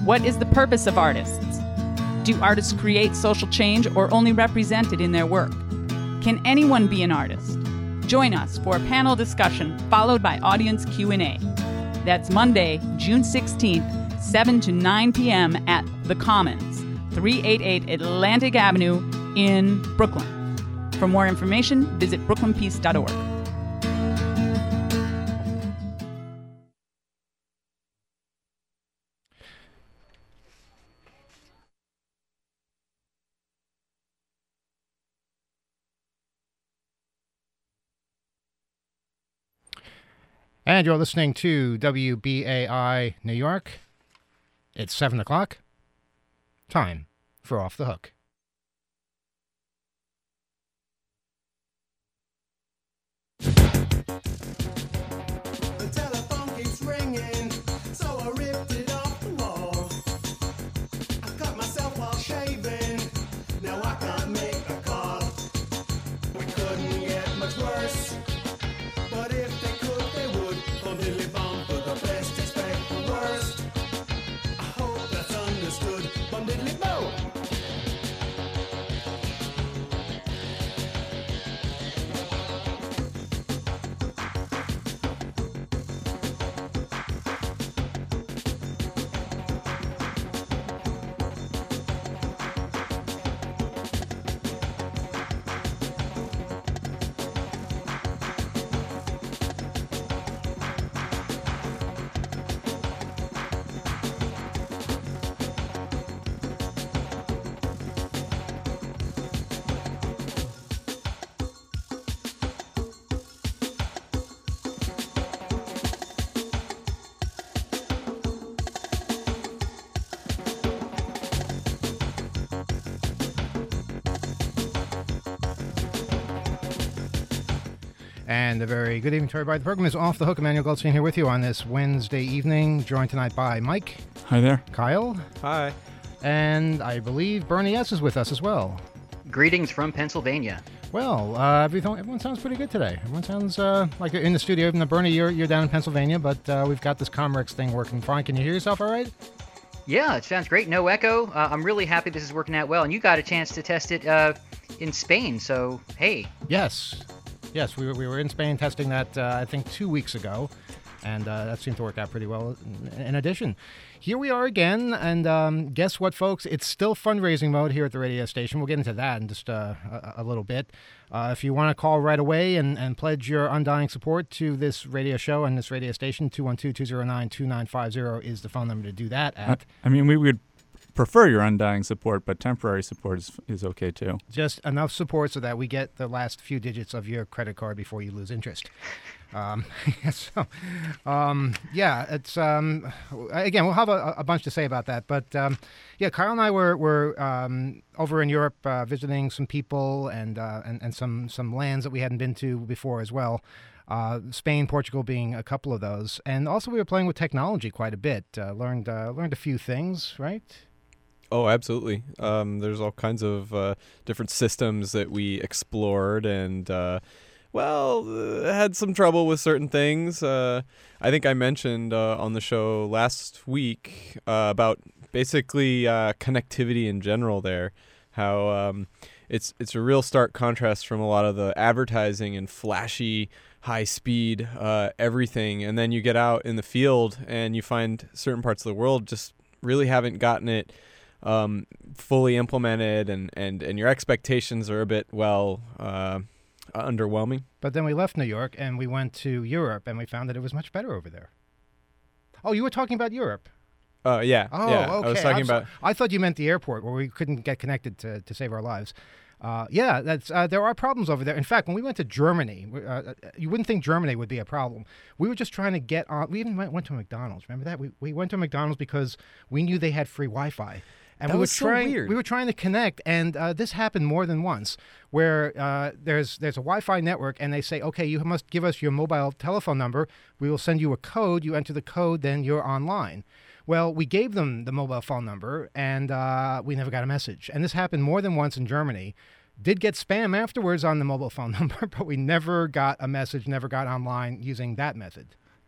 What is the purpose of artists? Do artists create social change or only represent it in their work? Can anyone be an artist? Join us for a panel discussion followed by audience Q&A. That's Monday, June 16th, 7 to 9 p.m. at The Commons, 388 Atlantic Avenue in Brooklyn. For more information, visit brooklynpeace.org. And you're listening to WBAI New York. It's 7 o'clock. Time for Off the Hook. The telephone keeps ringing, so I ripped it off the wall. I cut myself while shaving, now I can't make a call. We couldn't get much worse, but if they could, they would. Bum diddly bum, for the best, expect the worst. I hope that's understood. Bum diddly bum. And a very good evening to everybody. The program is Off the Hook. Emmanuel Goldstein here with you on this Wednesday evening, joined tonight by Mike. Hi there. Kyle. Hi. And I believe Bernie S. is with us as well. Greetings from Pennsylvania. Well, everyone sounds pretty good today. Everyone sounds like you're in the studio. Even though, Bernie, you're down in Pennsylvania, but we've got this Comrex thing working fine. Can you hear yourself all right? Yeah, it sounds great. No echo. I'm really happy this is working out well. And you got a chance to test it in Spain, so hey. Yes, we were in Spain testing that, I think, 2 weeks ago, and that seemed to work out pretty well. In addition, here we are again, and guess what, folks? It's still fundraising mode here at the radio station. We'll get into that in just a little bit. If you want to call right away and pledge your undying support to this radio show and this radio station, 212-209-2950 is the phone number to do that at. I mean, we would prefer your undying support, but temporary support is okay too. Just enough support so that we get the last few digits of your credit card before you lose interest. It's again, we'll have a bunch to say about that, but Kyle and I were over in Europe visiting some people and some lands that we hadn't been to before as well. Spain, Portugal being a couple of those, and also we were playing with technology quite a bit. Learned a few things, right? Oh, absolutely. There's all kinds of different systems that we explored and, had some trouble with certain things. I think I mentioned on the show last week about basically connectivity in general there, how it's a real stark contrast from a lot of the advertising and flashy, high-speed everything, and then you get out in the field and you find certain parts of the world just really haven't gotten it fully implemented, and your expectations are a bit underwhelming. But then we left New York and we went to Europe and we found that it was much better over there. Oh, you were talking about Europe? Yeah. Oh, yeah. okay. I was talking about. I thought you meant the airport where we couldn't get connected to save our lives. There are problems over there. In fact, when we went to Germany, you wouldn't think Germany would be a problem. We were just trying to get on. We even went to McDonald's. Remember that? We went to McDonald's because we knew they had free Wi-Fi. And that was so weird. We were trying to connect, and this happened more than once, where there's a Wi-Fi network, and they say, okay, you must give us your mobile telephone number. We will send you a code. You enter the code, then you're online. Well, we gave them the mobile phone number, and we never got a message. And this happened more than once in Germany. Did get spam afterwards on the mobile phone number, but we never got a message, never got online using that method.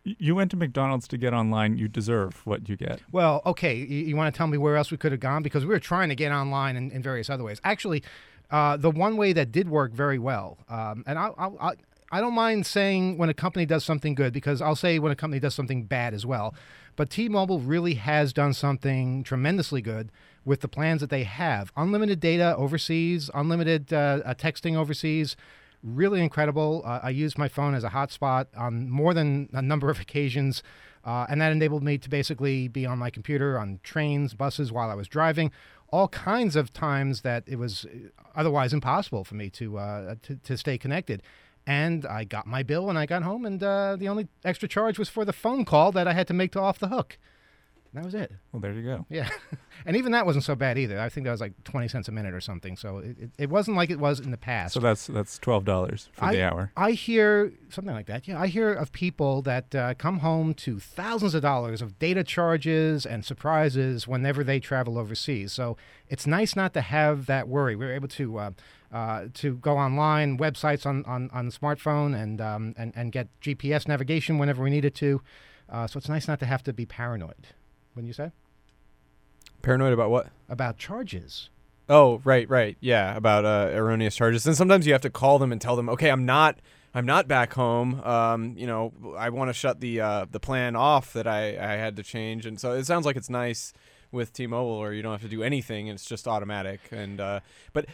You went to McDonald's to get online. You deserve what you get. Well, okay. You want to tell me where else we could have gone? Because we were trying to get online in various other ways. Actually, the one way that did work very well, and I don't mind saying when a company does something good, because I'll say when a company does something bad as well. But T-Mobile really has done something tremendously good with the plans that they have. Unlimited data overseas, unlimited texting overseas. Really incredible. I used my phone as a hotspot on more than a number of occasions, and that enabled me to basically be on my computer on trains, buses while I was driving, all kinds of times that it was otherwise impossible for me to stay connected. And I got my bill when I got home, and the only extra charge was for the phone call that I had to make to Off the Hook. That was it. Well, there you go. Yeah. And even that wasn't so bad either. I think that was like 20 cents a minute or something. So it wasn't like it was in the past. So that's $12 for the hour. I hear something like that. Yeah, I hear of people that come home to thousands of dollars of data charges and surprises whenever they travel overseas. So it's nice not to have that worry. We're able to go online, websites on the smartphone, and get GPS navigation whenever we need it to. So it's nice not to have to be paranoid. Wouldn't you say? Paranoid about what? About charges. Oh, right. Yeah, about erroneous charges. And sometimes you have to call them and tell them, okay, I'm not back home. I want to shut the plan off that I had to change. And so it sounds like it's nice with T-Mobile, where you don't have to do anything, and it's just automatic. And but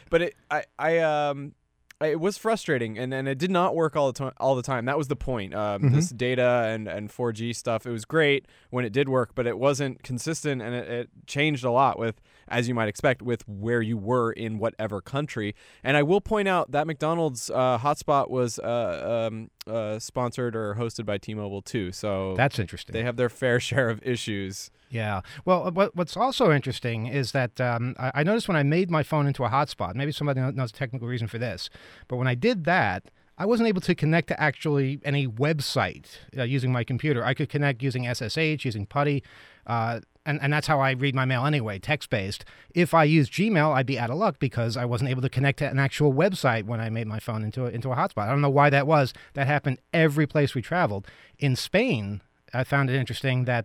it was frustrating, and it did not work all the time. That was the point. This data and 4G stuff, it was great when it did work, but it wasn't consistent, and it changed a lot with, as you might expect, with where you were in whatever country. And I will point out that McDonald's hotspot was sponsored or hosted by T-Mobile too. So that's interesting. They have their fair share of issues. Yeah. Well, what's also interesting is that I noticed when I made my phone into a hotspot, maybe somebody knows the technical reason for this, but when I did that, I wasn't able to connect to actually any website using my computer. I could connect using SSH, using PuTTY, and that's how I read my mail anyway, text-based. If I used Gmail, I'd be out of luck because I wasn't able to connect to an actual website when I made my phone into a hotspot. I don't know why that was. That happened every place we traveled. In Spain, I found it interesting that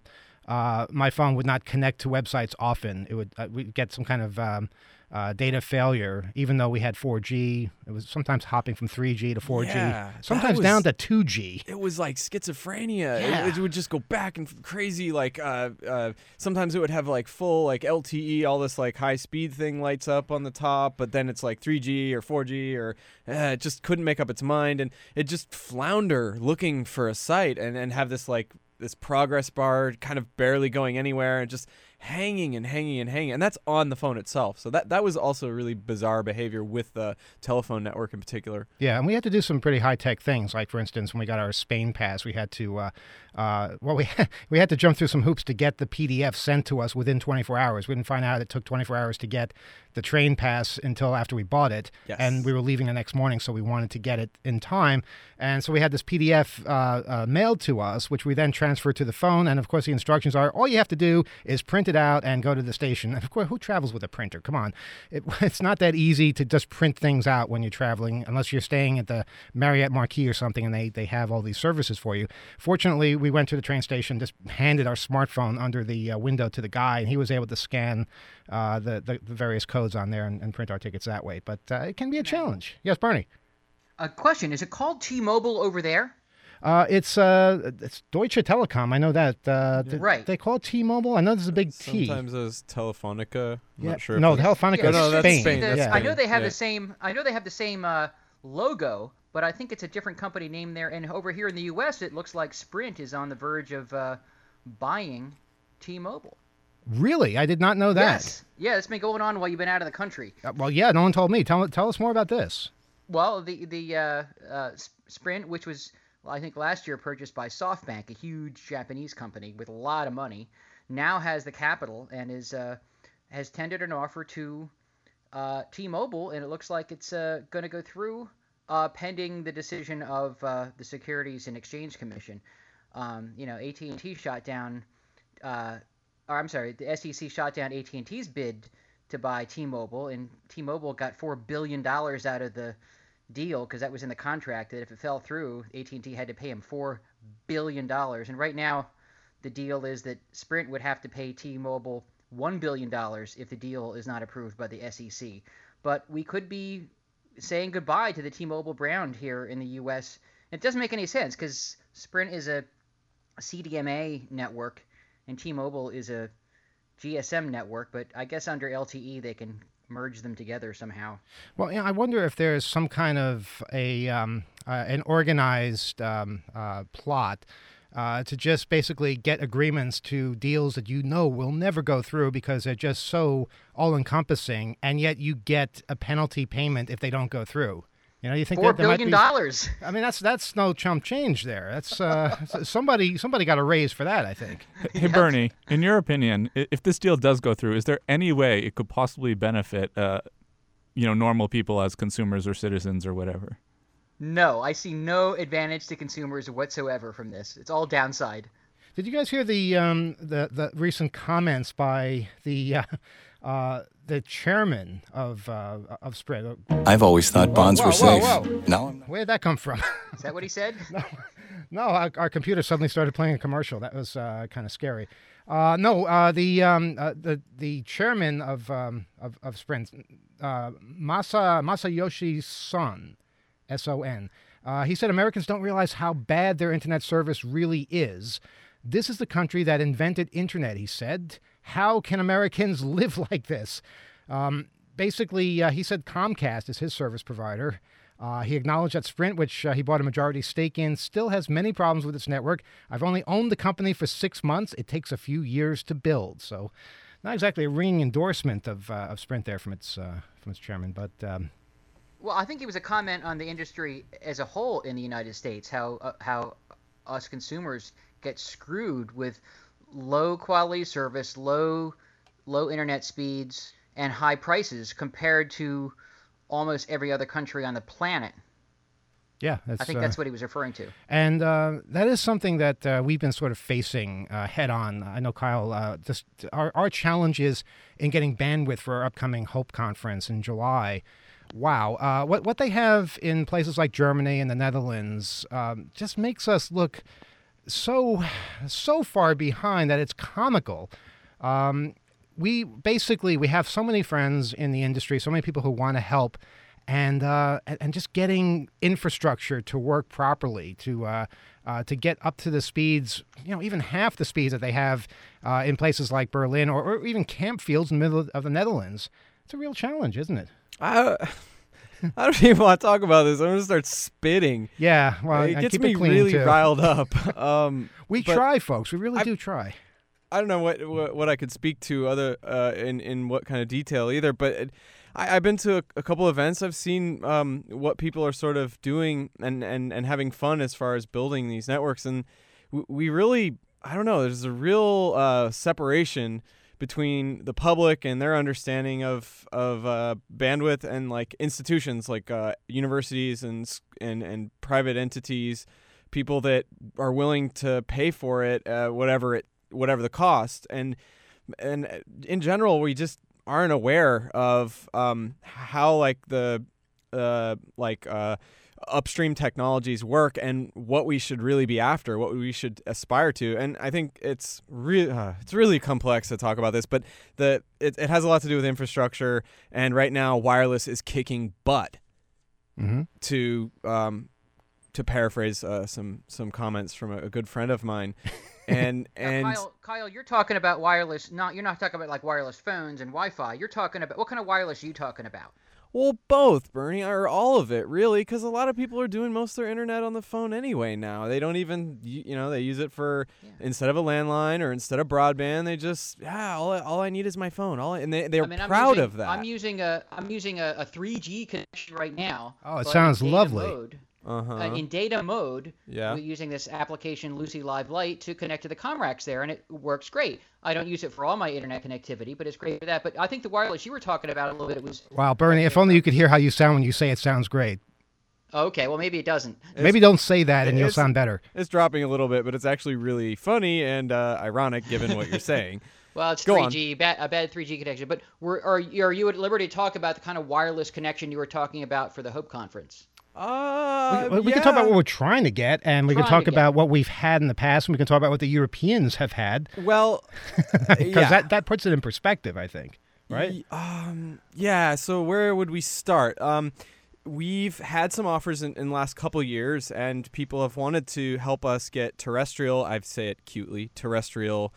my phone would not connect to websites often. It would we'd get some kind of data failure, even though we had 4G. It was sometimes hopping from 3G to 4G, Yeah, sometimes down to 2G. It was like schizophrenia. Yeah. It would just go back and crazy. Like sometimes it would have like full like LTE, all this like high speed thing lights up on the top, but then it's like 3G or 4G, or it just couldn't make up its mind, and it just flounder looking for a site and have this like this progress bar kind of barely going anywhere and just hanging, and that's on the phone itself. So that was also really bizarre behavior with the telephone network in particular. Yeah, and we had to do some pretty high-tech things. Like, for instance, when we got our Spain pass, we had to we had to jump through some hoops to get the PDF sent to us within 24 hours. We didn't find out it took 24 hours to get the train pass until after we bought it. Yes. And we were leaving the next morning, so we wanted to get it in time. And so we had this PDF mailed to us, which we then transferred to the phone. And, of course, the instructions are, all you have to do is print it out and go to the station. And, of course, who travels with a printer? Come on. It's not that easy to just print things out when you're traveling, unless you're staying at the Marriott Marquis or something, and they have all these services for you. Fortunately, we went to the train station, just handed our smartphone under the window to the guy, and he was able to scan the various codes on there and print our tickets that way. But it can be a challenge. Yes, Bernie? A question: is it called T-Mobile over there? It's Deutsche Telekom. I know that. Right. They call it T-Mobile. I know there's a big T. Sometimes as Telefonica. I'm not sure. No, if Telefonica Yeah, is no, that's Spain. Spain. That's Yeah. I know they have Yeah. the same. I know they have the same logo, but I think it's a different company name there. And over here in the U.S., it looks like Sprint is on the verge of buying T-Mobile. Really? I did not know that. Yes. Yeah, it's been going on while you've been out of the country. Well, yeah, no one told me. Tell us more about this. Well, the Sprint, which was, I think, last year purchased by SoftBank, a huge Japanese company with a lot of money, now has the capital and has tendered an offer to T-Mobile, and it looks like it's going to go through pending the decision of the Securities and Exchange Commission. AT&T shot down, the SEC shot down AT&T's bid to buy T-Mobile, and T-Mobile got $4 billion out of the deal because that was in the contract that if it fell through, AT&T had to pay him $4 billion. And right now, the deal is that Sprint would have to pay T-Mobile $1 billion if the deal is not approved by the SEC. But we could be saying goodbye to the T-Mobile brand here in the U.S. It doesn't make any sense because Sprint is a CDMA network and T-Mobile is a GSM network, but I guess under LTE they can merge them together somehow. Well, I wonder if there's some kind of an organized plot to just basically get agreements to deals that will never go through because they're just so all-encompassing, and yet you get a penalty payment if they don't go through. You think $4 that there might billion. be, I mean, that's no chump change there. That's somebody got a raise for that, I think. Hey, Bernie, in your opinion, if this deal does go through, is there any way it could possibly benefit, normal people as consumers or citizens or whatever? No, I see no advantage to consumers whatsoever from this. It's all downside. Did you guys hear the recent comments by the chairman of Sprint? I've always thought bonds were safe. Whoa. Now I'm not. Where did that come from? Is that what he said? No, our computer suddenly started playing a commercial. That was kind of scary. The chairman of Sprint, Masayoshi Son, S-O-N. He said Americans don't realize how bad their internet service really is. This is the country that invented internet, he said. How can Americans live like this? Basically, he said Comcast is his service provider. He acknowledged that Sprint, which he bought a majority stake in, still has many problems with its network. I've only owned the company for 6 months. It takes a few years to build. So not exactly a ringing endorsement of Sprint there from its chairman, but... Well, I think it was a comment on the industry as a whole in the United States, how us consumers get screwed with low quality service, low internet speeds, and high prices compared to almost every other country on the planet. Yeah, I think that's what he was referring to. And that is something that we've been sort of facing head on. I know, Kyle, our challenge is in getting bandwidth for our upcoming HOPE conference in July. Wow. What they have in places like Germany and the Netherlands just makes us look so far behind that it's comical. We have so many friends in the industry, so many people who want to help, and just getting infrastructure to work properly to get up to the speeds, even half the speeds that they have in places like Berlin or even Campfields in the middle of the Netherlands. It's a real challenge, isn't it? I don't even want to talk about this. I'm going to start spitting. Yeah, well, it gets keep me it clean really too. riled up. We try, folks. We really do try. I don't know what I could speak to other in what kind of detail either, but I've been to a couple events. I've seen what people are sort of doing and having fun as far as building these networks, and we really, I don't know, there's a real separation between the public and their understanding of bandwidth and like institutions like universities and private entities, people that are willing to pay for it, whatever the cost, and in general we just aren't aware of how like the upstream technologies work and what we should really be after, what we should aspire to. And I think it's really complex to talk about this, but it has a lot to do with infrastructure. And right now, wireless is kicking butt. Mm-hmm. To paraphrase some comments from a good friend of mine. And Kyle, you're talking about wireless. You're not talking about like wireless phones and Wi-Fi. You're talking about what kind of wireless are you talking about? Well, both, Bernie, or all of it, really, because a lot of people are doing most of their internet on the phone anyway now. They don't even, they use it for, instead of a landline or instead of broadband, they just, all I need is my phone. They're proud of that. I'm using a 3G connection right now. Oh, it sounds lovely. In data mode, yeah. We're using this application Lucy Live Lite to connect to the Comrax there, and it works great. I don't use it for all my internet connectivity, but it's great for that. But I think the wireless you were talking about a little bit, it was... Wow, Bernie, if only you could hear how you sound when you say it sounds great. Okay, well, maybe it doesn't. Maybe don't say that and you'll sound better. It's dropping a little bit, but it's actually really funny and ironic given what you're saying. Well, it's 3G, a bad 3G connection. But are you at liberty to talk about the kind of wireless connection you were talking about for the HOPE conference? We can talk about what we're trying to get, and we can Trying talk to get. about what we've had in the past, and we can talk about what the Europeans have had, Well, because that puts it in perspective, I think, right? Yeah. So where would we start? We've had some offers in the last couple years, and people have wanted to help us get terrestrial, I say it cutely, terrestrial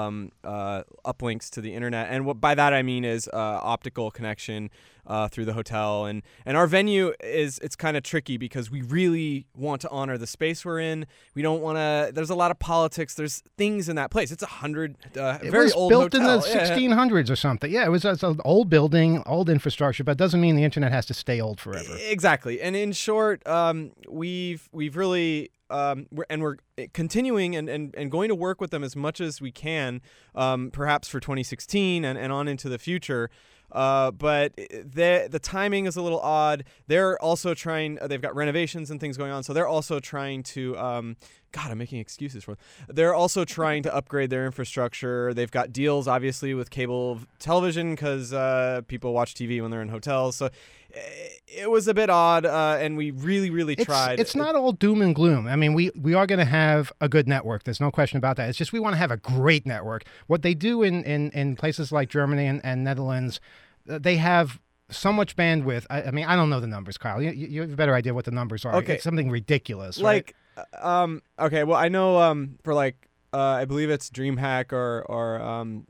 uplinks to the internet. And what by that I mean is optical connection through the hotel. And our venue it's kind of tricky because we really want to honor the space we're in. We don't want to, there's a lot of politics. There's things in that place. It's It very was old built hotel. in the 1600s or something. Yeah, it's an old building, old infrastructure, but it doesn't mean the internet has to stay old forever. Exactly. And in short, we've really we're continuing and going to work with them as much as we can, perhaps for 2016 and on into the future. But the timing is a little odd. They're also trying. They've got renovations and things going on, so they're also trying to. God, I'm making excuses for them. They're also trying to upgrade their infrastructure. They've got deals, obviously, with cable television because people watch TV when they're in hotels. So it was a bit odd, and we really tried. It's not all doom and gloom. I mean, we are going to have a good network. There's no question about that. It's just we want to have a great network. What they do in places like Germany and Netherlands, they have so much bandwidth. I mean, I don't know the numbers, Kyle. You have a better idea what the numbers are. Okay. It's something ridiculous. Like, okay, well, I know for like I believe it's DreamHack or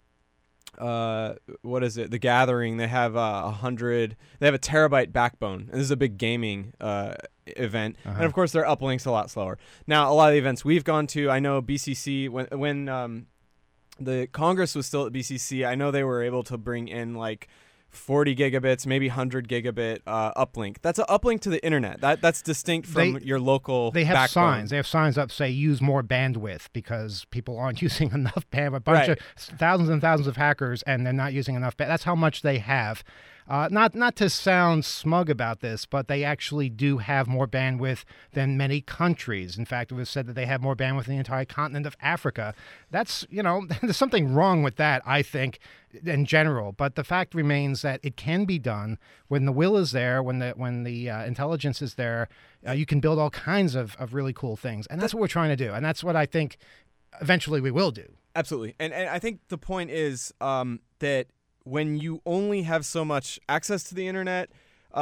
what is it? The Gathering. They have 100. They have a terabyte backbone, and this is a big gaming event. And of course, their uplinks a lot slower. Now, a lot of the events we've gone to, I know BCC when the Congress was still at BCC. I know they were able to bring in like 40 gigabits, maybe 100 gigabit uplink. That's an uplink to the internet. That's distinct from your local They have backbone. signs. They have signs up say use more bandwidth because people aren't using enough bandwidth. A bunch of thousands and thousands of hackers, and they're not using enough bandwidth. That's how much they have. Not to sound smug about this, but they actually do have more bandwidth than many countries. In fact, it was said that they have more bandwidth than the entire continent of Africa. That's, there's something wrong with that, I think, in general. But the fact remains that it can be done when the will is there, when the intelligence is there. You can build all kinds of really cool things, and that's what we're trying to do, and that's what I think eventually we will do. Absolutely, and I think the point is that when you only have so much access to the internet,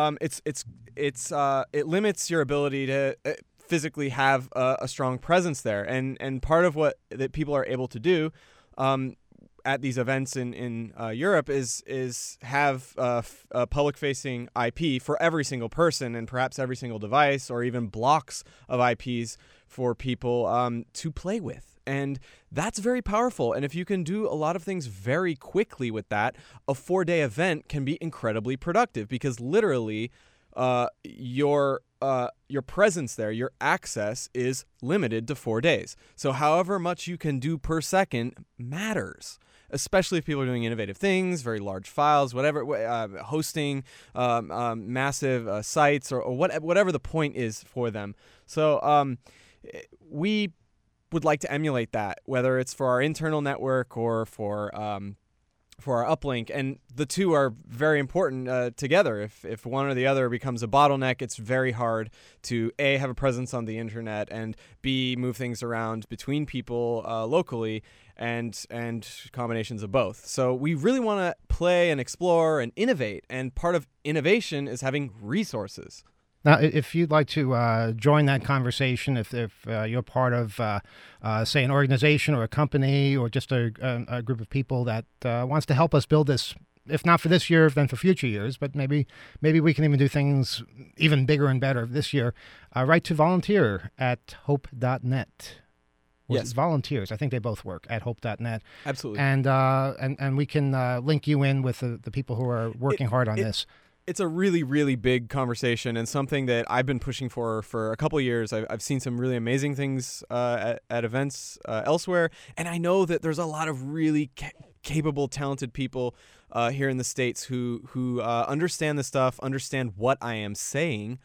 it limits your ability to physically have a strong presence there. And part of what that people are able to do at these events in Europe is have a public-facing IP for every single person and perhaps every single device, or even blocks of IPs for people to play with. And that's very powerful. And if you can do a lot of things very quickly with that, a 4-day event can be incredibly productive because literally your presence there, your access is limited to 4 days. So however much you can do per second matters, especially if people are doing innovative things, very large files, whatever, hosting massive sites or whatever the point is for them. So we would like to emulate that, whether it's for our internal network or for our uplink, and the two are very important together. If one or the other becomes a bottleneck, it's very hard to A, have a presence on the internet, and B, move things around between people locally, and combinations of both. So we really want to play and explore and innovate, and part of innovation is having resources. Now, if you'd like to join that conversation, if you're part of, say, an organization or a company or just a group of people that wants to help us build this, if not for this year, then for future years, but maybe we can even do things even bigger and better this year, write to volunteer at hope.net. Yes, volunteers. I think they both work at hope.net. Absolutely. And we can link you in with the people who are working hard on this. It's a really, really big conversation and something that I've been pushing for a couple of years. I've seen some really amazing things at events elsewhere, and I know that there's a lot of really capable, talented people here in the States who understand this stuff, understand what I am saying,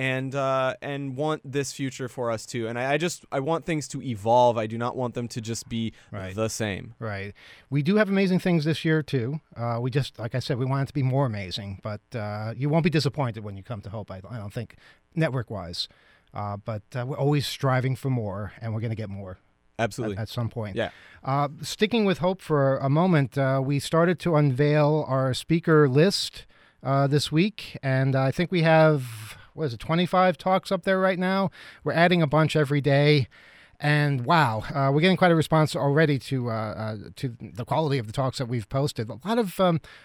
and want this future for us too. And I want things to evolve. I do not want them to just be the same. Right. We do have amazing things this year too. We just, like I said, we want it to be more amazing. But you won't be disappointed when you come to Hope. I don't think, network-wise. But we're always striving for more, and we're going to get more. Absolutely. At some point. Yeah. Sticking with Hope for a moment, we started to unveil our speaker list this week, and I think we have, 25 talks up there right now? We're adding a bunch every day, and wow, we're getting quite a response already to the quality of the talks that we've posted. A lot of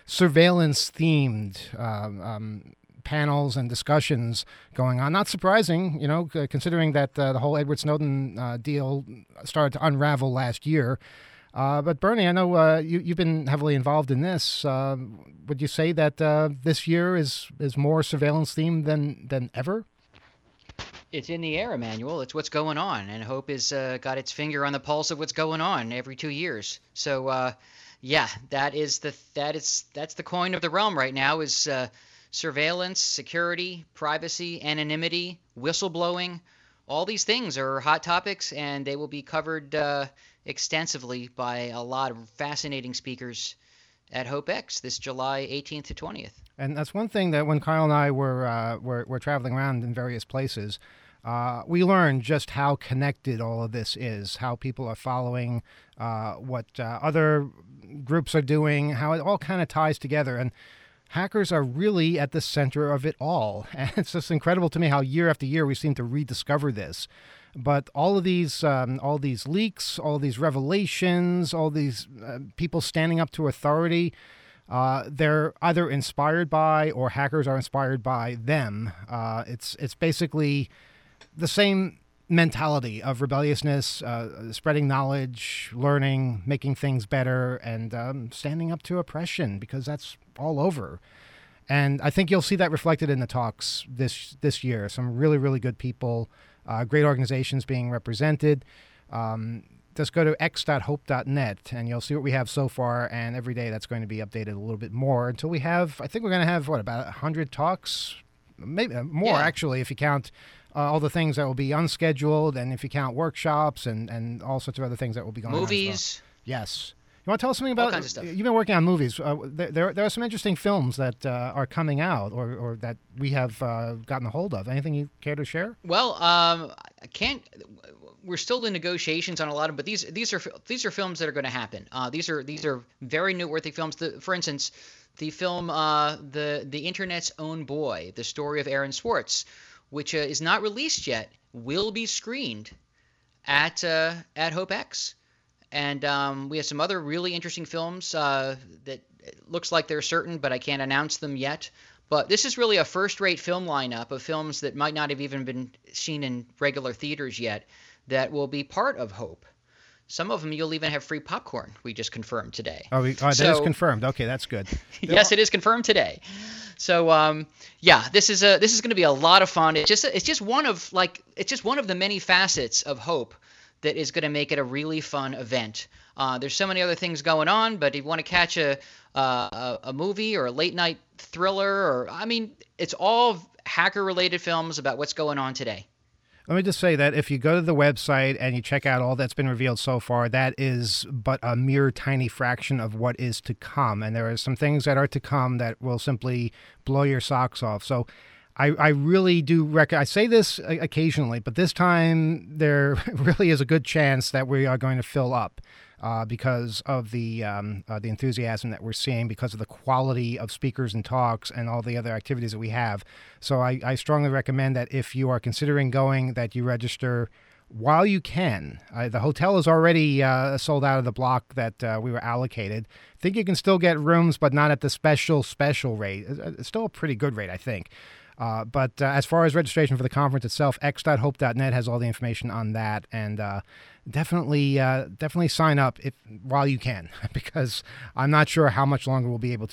surveillance-themed panels and discussions going on. Not surprising, considering that the whole Edward Snowden deal started to unravel last year. But Bernie, I know you've been heavily involved in this. Would you say that this year is more surveillance themed than ever? It's in the air, Emmanuel. It's what's going on, and Hope has got its finger on the pulse of what's going on every 2 years. So, that's the coin of the realm right now is surveillance, security, privacy, anonymity, whistleblowing. All these things are hot topics, and they will be covered extensively by a lot of fascinating speakers at HopeX this July 18th to 20th. And that's one thing that when Kyle and I were traveling around in various places, we learned just how connected all of this is, how people are following what other groups are doing, how it all kind of ties together. And hackers are really at the center of it all. And it's just incredible to me how year after year we seem to rediscover this. But all these leaks, all these revelations, all these people standing up to authority, they're either inspired by or hackers are inspired by them. It's basically the same mentality of rebelliousness, spreading knowledge, learning, making things better, and standing up to oppression, because that's all over. And I think you'll see that reflected in the talks this year. Some really, really good people, great organizations being represented. Just go to x.hope.net and you'll see what we have so far. And every day that's going to be updated a little bit more until we have, I think we're going to have, about 100 talks? Maybe more, actually, if you count all the things that will be unscheduled and if you count workshops and all sorts of other things that will be going on. Movies. Yes. You want to tell us something about? All kinds of stuff. You've been working on movies. There are some interesting films that are coming out, or that we have gotten a hold of. Anything you care to share? Well, I can't. We're still in negotiations on a lot of, but these are films that are going to happen. These are very noteworthy films. For instance, the film the Internet's Own Boy, the story of Aaron Swartz, which is not released yet, will be screened at HopeX. And we have some other really interesting films that looks like they're certain, but I can't announce them yet. But this is really a first-rate film lineup of films that might not have even been seen in regular theaters yet that will be part of Hope. Some of them you'll even have free popcorn, we just confirmed today. That is confirmed. Okay, that's good. Yes, it is confirmed today. So this is going to be a lot of fun. It's just one of the many facets of Hope that is going to make it a really fun event. There's so many other things going on, but if you want to catch a movie or a late night thriller, it's all hacker-related films about what's going on today. Let me just say that if you go to the website and you check out all that's been revealed so far, that is but a mere tiny fraction of what is to come. And there are some things that are to come that will simply blow your socks off. So I really do I say this occasionally, but this time there really is a good chance that we are going to fill up because of the enthusiasm that we're seeing, because of the quality of speakers and talks and all the other activities that we have. So I strongly recommend that if you are considering going, that you register while you can. The hotel is already sold out of the block that we were allocated. I think you can still get rooms, but not at the special rate. It's still a pretty good rate, I think. But as far as registration for the conference itself, x.hope.net has all the information on that, and definitely sign up while you can, because I'm not sure how much longer we'll be able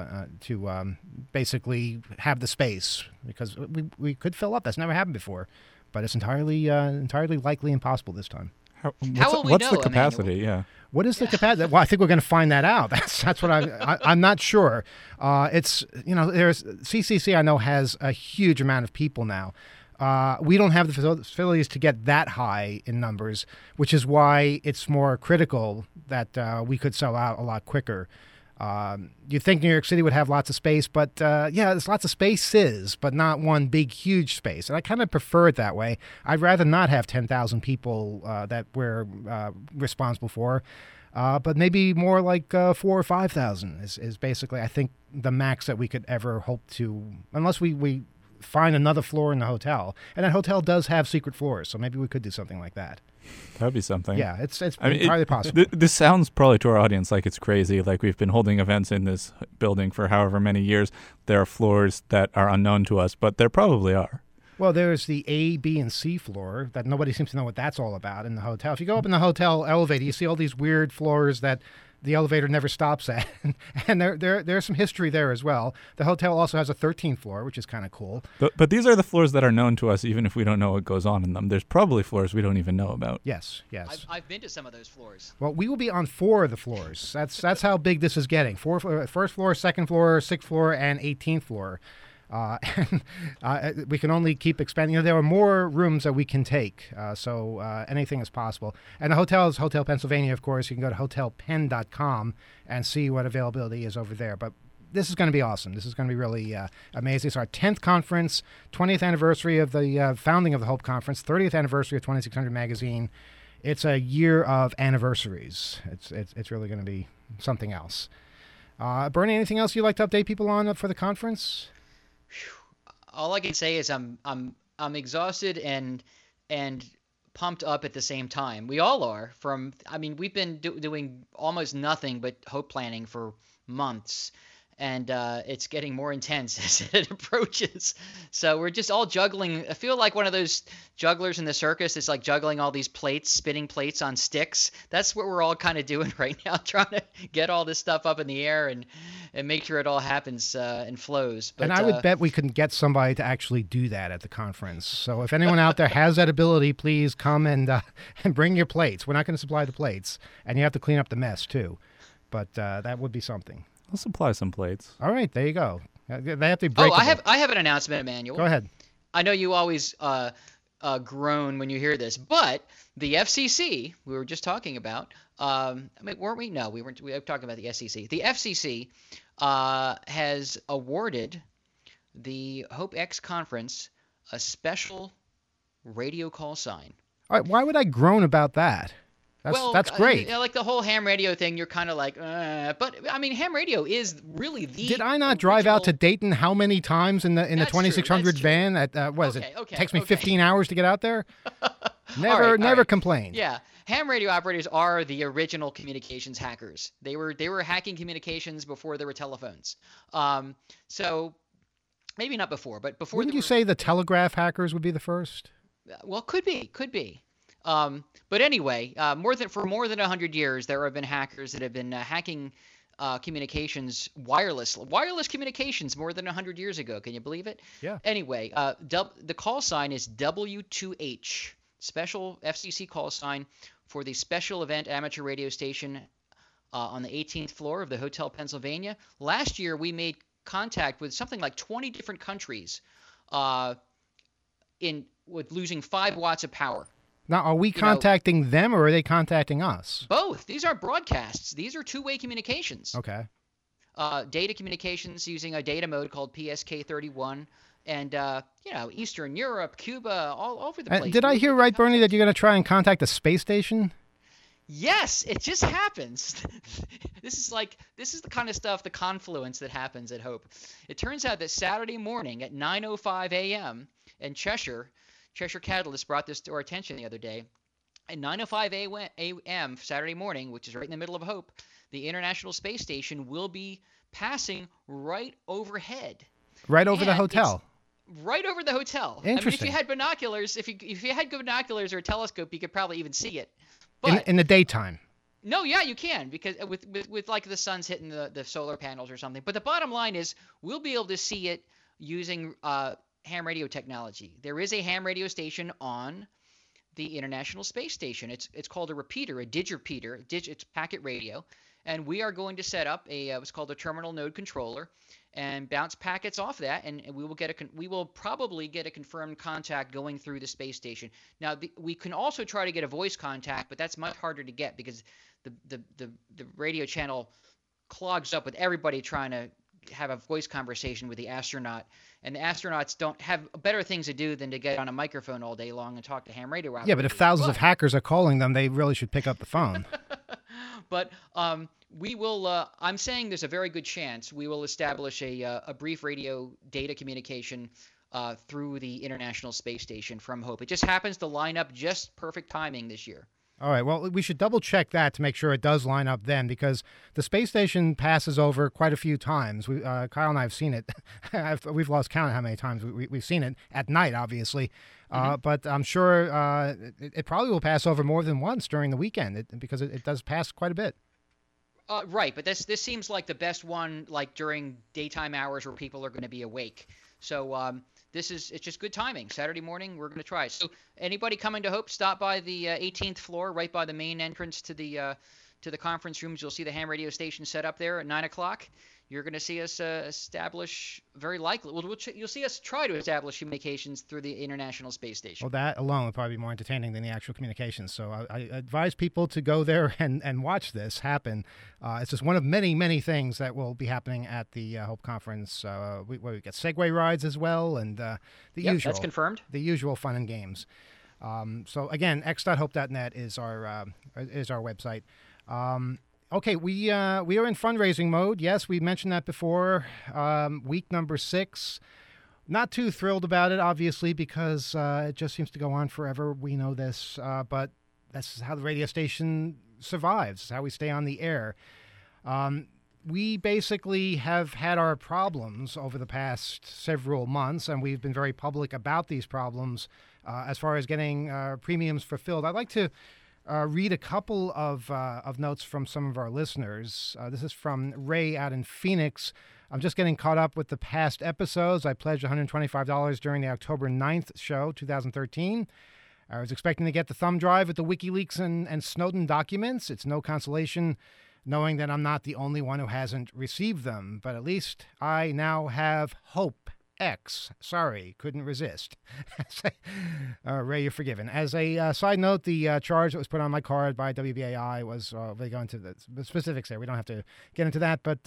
to basically have the space, because we could fill up. That's never happened before, but it's entirely likely impossible this time. How will we what's know, the Emmanuel? capacity? Yeah. What is the capacity? Well, I think we're going to find that out. That's what I'm not sure. It's there's CCC. I know has a huge amount of people now. We don't have the facilities to get that high in numbers, which is why it's more critical that we could sell out a lot quicker. You'd think New York City would have lots of space, but there's lots of spaces, but not one big, huge space. And I kind of prefer it that way. I'd rather not have 10,000 people that we're responsible for, but maybe more like 4,000 or 5,000 is basically, I think, the max that we could ever hope to, unless we find another floor in the hotel. And that hotel does have secret floors, so maybe we could do something like that. That'd be something. Yeah, it's entirely possible. This sounds probably to our audience like it's crazy. Like we've been holding events in this building for however many years. There are floors that are unknown to us, but there probably are. Well, there's the A, B, and C floor that nobody seems to know what that's all about in the hotel. If you go up in the hotel elevator, you see all these weird floors that the elevator never stops at. And there's some history there as well. The hotel also has a 13th floor, which is kind of cool. But these are the floors that are known to us, even if we don't know what goes on in them. There's probably floors we don't even know about. Yes. I've been to some of those floors. Well, we will be on 4 of the floors. That's how big this is getting. First floor, second floor, 6th floor, and 18th floor. We can only keep expanding. There are more rooms that we can take, so anything is possible. And the hotel is Hotel Pennsylvania, of course. You can go to hotelpenn.com and see what availability is over there. But this is going to be awesome. This is going to be really amazing. It's our 10th conference, 20th anniversary of the founding of the Hope Conference, 30th anniversary of 2600 Magazine. It's a year of anniversaries. It's really going to be something else. Bernie, anything else you'd like to update people on for the conference? All I can say is I'm exhausted and pumped up at the same time. We all are. We've been doing almost nothing but hope planning for months, and it's getting more intense as it approaches. So we're just all juggling. I feel like one of those jugglers in the circus. It's like juggling all these plates, spinning plates on sticks. That's what we're all kind of doing right now, trying to get all this stuff up in the air and make sure it all happens and flows. But, and I would bet we can get somebody to actually do that at the conference. So if anyone out there has that ability, please come and bring your plates. We're not going to supply the plates, and you have to clean up the mess too. But that would be something. I'll supply some plates. All right, there you go. They have to be breakable. I have an announcement, Emmanuel. Go ahead. I know you always groan when you hear this, but the FCC, we were just talking about, weren't we? No, we weren't. We were talking about the SEC. The FCC has awarded the Hope X Conference a special radio call sign. All right, why would I groan about that? That's great. Like the whole ham radio thing, you're kind of like, but I mean, ham radio is really the. Did I not drive out to Dayton how many times in the 2600 van? At what is it? Takes me 15 hours to get out there. Never complained. Yeah, ham radio operators are the original communications hackers. They were hacking communications before there were telephones. So maybe not before, but before. Wouldn't you say the telegraph hackers would be the first? Well, could be. But anyway, for more than 100 years, there have been hackers that have been hacking communications, wireless communications more than 100 years ago. Can you believe it? Yeah. Anyway, the call sign is W2H, special FCC call sign for the special event amateur radio station on the 18th floor of the Hotel Pennsylvania. Last year, we made contact with something like 20 different countries with losing 5 watts of power. Now, are we contacting them or are they contacting us? Both. These are broadcasts. These are two-way communications. Okay. Data communications using a data mode called PSK31. And, Eastern Europe, Cuba, all over the place. Did I hear right, Bernie, that you're going to try and contact the space station? Yes, it just happens. This is the kind of stuff, the confluence that happens at Hope. It turns out that Saturday morning at 9:05 a.m. in Cheshire Catalyst brought this to our attention the other day. At 9:05 a.m. Saturday morning, which is right in the middle of Hope, the International Space Station will be passing right overhead. Right over the hotel. Right over the hotel. Interesting. I mean, if you had binoculars, if you had binoculars or a telescope, you could probably even see it. But in the daytime. No, yeah, you can, because with like the sun's hitting the solar panels or something. But the bottom line is, we'll be able to see it using ham radio technology. There is a ham radio station on the International Space Station. It's called a repeater, a digirepeater. It's packet radio, and we are going to set up what's called a terminal node controller, and bounce packets off that, and we will probably get a confirmed contact going through the space station. Now we can also try to get a voice contact, but that's much harder to get because the radio channel clogs up with everybody trying to have a voice conversation with the astronaut, and the astronauts don't have better things to do than to get on a microphone all day long and talk to ham radio operators. Yeah, but if thousands of hackers are calling them, they really should pick up the phone. But we will. I'm saying there's a very good chance we will establish a brief radio data communication through the International Space Station from Hope. It just happens to line up just perfect timing this year. All right. Well, we should double check that to make sure it does line up then, because the space station passes over quite a few times. Kyle and I have seen it. We've lost count of how many times we've seen it at night, obviously. But I'm sure it probably will pass over more than once during the weekend because it does pass quite a bit. Right, but this seems like the best one, like during daytime hours where people are going to be awake. So it's just good timing. Saturday morning, we're going to try. So anybody coming to Hope, stop by the 18th floor, right by the main entrance to the conference rooms. You'll see the ham radio station set up there at 9 o'clock. You're going to see us establish, very likely, you'll see us try to establish communications through the International Space Station. Well, that alone would probably be more entertaining than the actual communications. So I advise people to go there and watch this happen. It's just one of many, many things that will be happening at the Hope Conference. We get Segway rides as well, and the usual. That's confirmed. The usual fun and games. So again, x.hope.net is our website. Okay, we are in fundraising mode. Yes, we mentioned that before. Week number 6. Not too thrilled about it, obviously, because it just seems to go on forever. We know this, but that's how the radio station survives. It's how we stay on the air. We basically have had our problems over the past several months, and we've been very public about these problems as far as getting premiums fulfilled. I'd like to read a couple of notes from some of our listeners. This is from Ray out in Phoenix. I'm just getting caught up with the past episodes. I pledged $125 during the October 9th show, 2013. I was expecting to get the thumb drive with the WikiLeaks and Snowden documents. It's no consolation knowing that I'm not the only one who hasn't received them, but at least I now have hope. Sorry, couldn't resist. Ray, you're forgiven. As a side note, the charge that was put on my card by WBAI was, they go into the specifics there. We don't have to get into that. But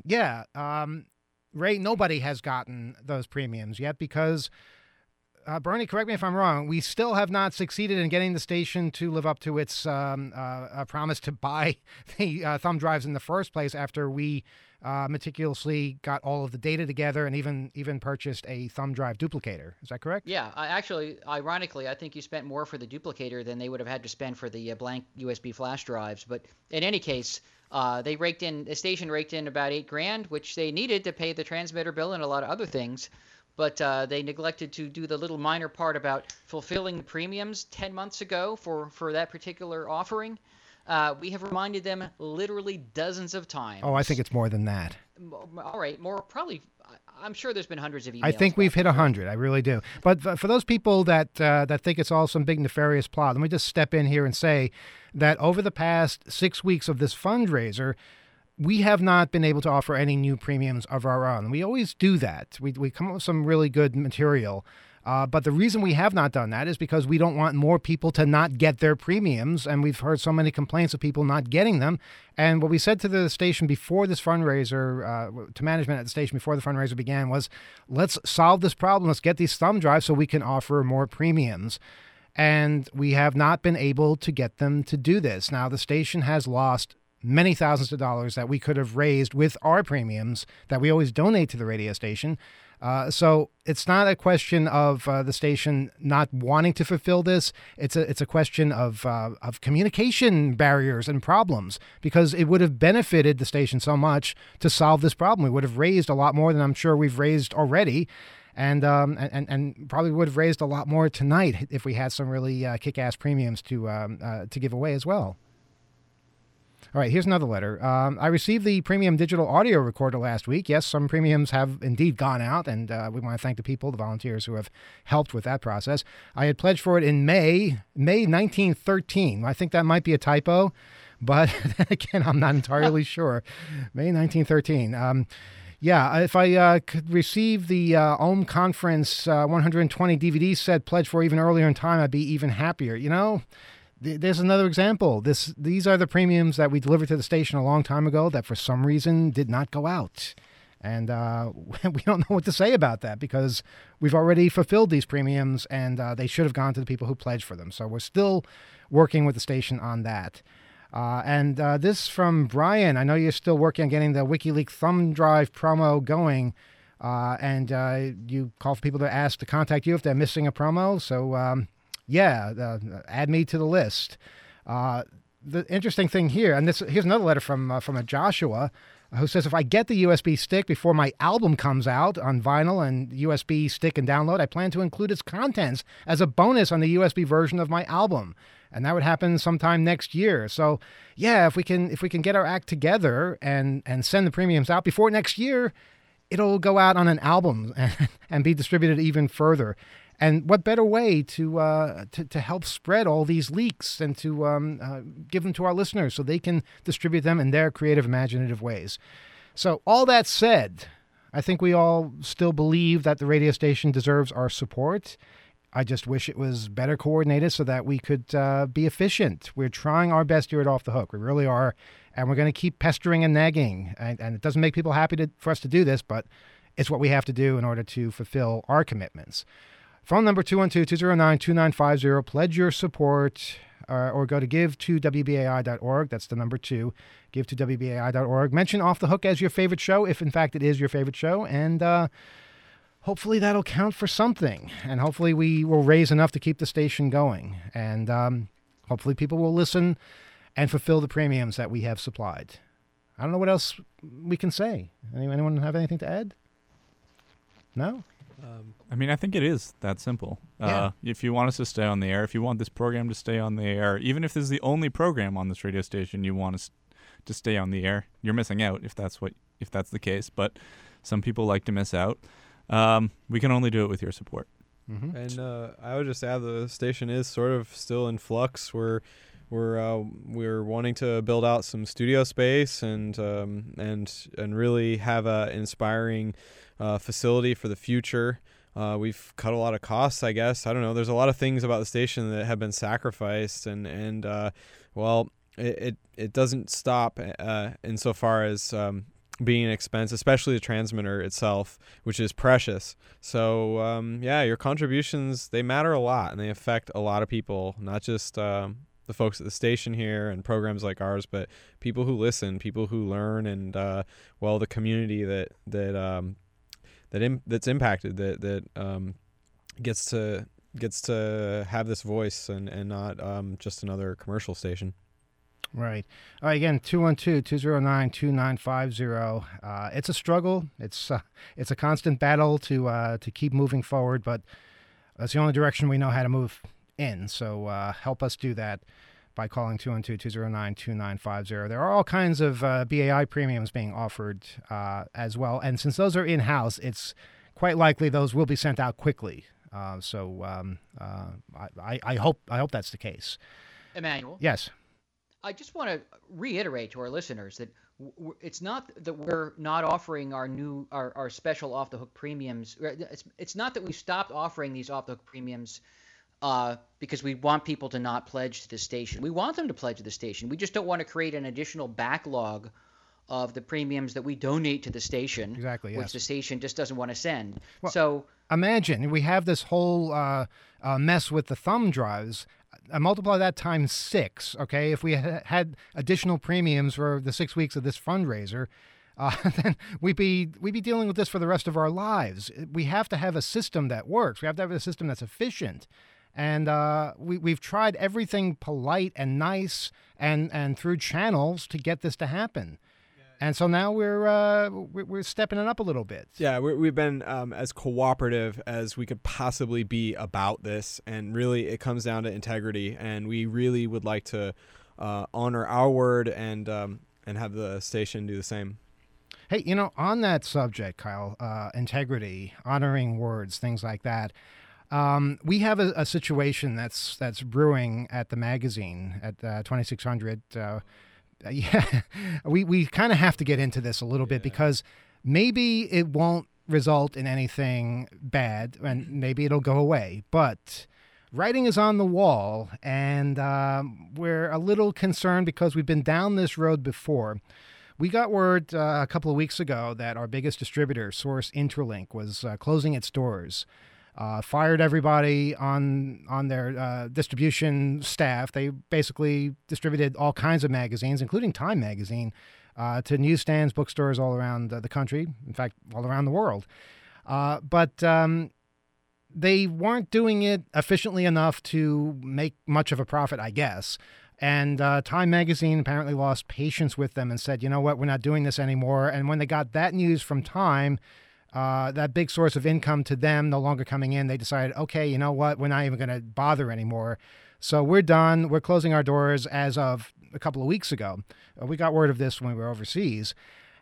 Ray, nobody has gotten those premiums yet because, Bernie, correct me if I'm wrong, we still have not succeeded in getting the station to live up to its promise to buy the thumb drives in the first place after we meticulously got all of the data together and even purchased a thumb drive duplicator. Is that correct? Yeah, ironically, I think you spent more for the duplicator than they would have had to spend for the blank USB flash drives. But in any case, the station raked in about $8,000, which they needed to pay the transmitter bill and a lot of other things. But they neglected to do the little minor part about fulfilling the premiums 10 months ago for that particular offering. We have reminded them literally dozens of times. Oh, I think it's more than that. All right, more probably. I'm sure there's been hundreds of emails. I think we've hit 100. I really do. But for those people that think it's all some big nefarious plot, let me just step in here and say that over the past 6 weeks of this fundraiser, we have not been able to offer any new premiums of our own. We always do that. We come up with some really good material. But the reason we have not done that is because we don't want more people to not get their premiums. And we've heard so many complaints of people not getting them. And what we said to the station before this fundraiser, to management at the station before the fundraiser began, was let's solve this problem. Let's get these thumb drives so we can offer more premiums. And we have not been able to get them to do this. Now, the station has lost many thousands of dollars that we could have raised with our premiums that we always donate to the radio station. So it's not a question of the station not wanting to fulfill this. It's a question of communication barriers and problems, because it would have benefited the station so much to solve this problem. We would have raised a lot more than I'm sure we've raised already, and probably would have raised a lot more tonight if we had some really kick-ass premiums to give away as well. All right, here's another letter. I received the premium digital audio recorder last week. Yes, some premiums have indeed gone out, and we want to thank the people, the volunteers who have helped with that process. I had pledged for it in May 1913. I think that might be a typo, but again, I'm not entirely sure. May 1913. Yeah, if I could receive the Ohm Conference 120 DVD set pledged for even earlier in time, I'd be even happier. You know, there's another example. These are the premiums that we delivered to the station a long time ago that for some reason did not go out. And we don't know what to say about that because we've already fulfilled these premiums and they should have gone to the people who pledged for them. So we're still working with the station on that. And this from Brian. I know you're still working on getting the WikiLeaks thumb drive promo going. And you call for people to ask to contact you if they're missing a promo. So, add me to the list. The interesting thing here, and here's another letter from a Joshua who says, if I get the USB stick before my album comes out on vinyl and USB stick and download, I plan to include its contents as a bonus on the USB version of my album. And that would happen sometime next year. So, yeah, if we can get our act together and send the premiums out before next year, it'll go out on an album and be distributed even further. And what better way to help spread all these leaks and to give them to our listeners so they can distribute them in their creative, imaginative ways. So all that said, I think we all still believe that the radio station deserves our support. I just wish it was better coordinated so that we could be efficient. We're trying our best here at Off the Hook. We really are. And we're going to keep pestering and nagging. And it doesn't make people happy for us to do this, but it's what we have to do in order to fulfill our commitments. Phone number 212-209-2950. Pledge your support or go to give2wbai.org. That's the number 2, give2wbai.org. Mention Off the Hook as your favorite show, if in fact it is your favorite show. And hopefully that'll count for something. And hopefully we will raise enough to keep the station going. And hopefully people will listen and fulfill the premiums that we have supplied. I don't know what else we can say. Anyone have anything to add? No? I mean, I think it is that simple. Yeah. If you want us to stay on the air, if you want this program to stay on the air, even if this is the only program on this radio station you want us to stay on the air, you're missing out if that's the case. But some people like to miss out. We can only do it with your support. Mm-hmm. And I would just add the station is sort of still in flux. We're wanting to build out some studio space and really have a inspiring facility for the future. We've cut a lot of costs, I guess. I don't know. There's a lot of things about the station that have been sacrificed, and it doesn't stop insofar as being an expense, especially the transmitter itself, which is precious. So your contributions, they matter a lot, and they affect a lot of people, not just the folks at the station here and programs like ours, but people who listen, people who learn, and the community that's impacted, that gets to have this voice and not just another commercial station. Right. All right, again, 212-209-2950. It's a struggle. It's a constant battle to keep moving forward, but that's the only direction we know how to move in. So help us do that by calling 212-209-2950. There are all kinds of BAI premiums being offered as well. And since those are in-house, it's quite likely those will be sent out quickly. I hope that's the case. Emmanuel? Yes. I just want to reiterate to our listeners that it's not that we're not offering our special Off the Hook premiums. It's not that we stopped offering these Off the Hook premiums because we want people to not pledge to the station. We want them to pledge to the station. We just don't want to create an additional backlog of the premiums that we donate to the station, exactly, which the station just doesn't want to send. Well, so imagine we have this whole mess with the thumb drives. Multiply that times 6, okay? If we had additional premiums for the 6 weeks of this fundraiser, then we'd be dealing with this for the rest of our lives. We have to have a system that works. We have to have a system that's efficient. And we've tried everything polite and nice and through channels to get this to happen. And so now we're stepping it up a little bit. Yeah, we've been as cooperative as we could possibly be about this, and really it comes down to integrity. And we really would like to honor our word and have the station do the same. Hey, on that subject, Kyle, integrity, honoring words, things like that. We have a situation that's brewing at the magazine at 2600. Yeah, we kind of have to get into this a little bit because maybe it won't result in anything bad and maybe it'll go away. But writing is on the wall, and we're a little concerned because we've been down this road before. We got word a couple of weeks ago that our biggest distributor, Source Interlink, was closing its doors. Fired everybody on their distribution staff. They basically distributed all kinds of magazines, including Time magazine, to newsstands, bookstores all around the country, in fact, all around the world. But they weren't doing it efficiently enough to make much of a profit, I guess. And Time magazine apparently lost patience with them and said, you know what, we're not doing this anymore. And when they got that news from Time, that big source of income to them no longer coming in, they decided, okay, you know what, we're not even going to bother anymore. So we're done. We're closing our doors as of a couple of weeks ago. We got word of this when we were overseas.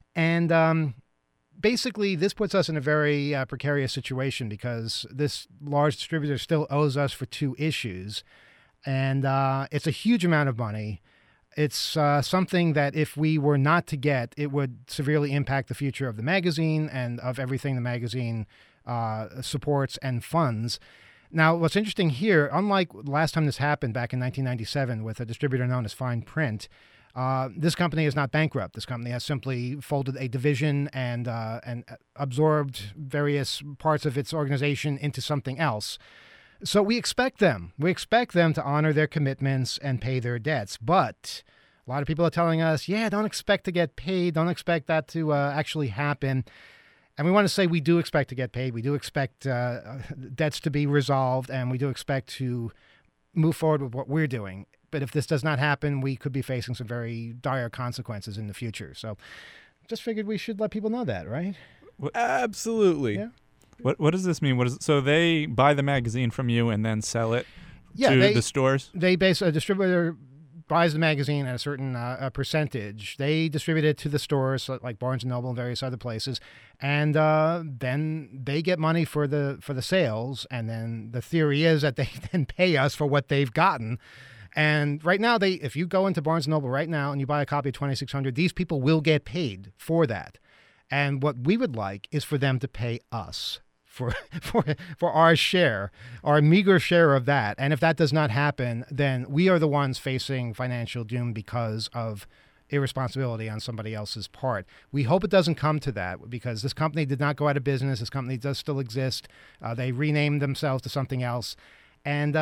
And basically, this puts us in a very precarious situation because this large distributor still owes us for 2 issues. And it's a huge amount of money. It's something that if we were not to get, it would severely impact the future of the magazine and of everything the magazine supports and funds. Now, what's interesting here, unlike last time this happened back in 1997 with a distributor known as Fine Print, this company is not bankrupt. This company has simply folded a division and absorbed various parts of its organization into something else. So we expect them. We expect them to honor their commitments and pay their debts. But a lot of people are telling us, yeah, don't expect to get paid. Don't expect that to actually happen. And we want to say we do expect to get paid. We do expect debts to be resolved, and we do expect to move forward with what we're doing. But if this does not happen, we could be facing some very dire consequences in the future. So just figured we should let people know that, right? Absolutely. Yeah. What does this mean? So they buy the magazine from you and then sell it to the stores? A distributor buys the magazine at a certain percentage. They distribute it to the stores like Barnes & Noble and various other places, and then they get money for the sales, and then the theory is that they then pay us for what they've gotten. And right now, if you go into Barnes & Noble right now and you buy a copy of 2600, these people will get paid for that. And what we would like is for them to pay us for our share, our meager share of that. And if that does not happen, then we are the ones facing financial doom because of irresponsibility on somebody else's part. We hope it doesn't come to that because this company did not go out of business. This company does still exist. They renamed themselves to something else. And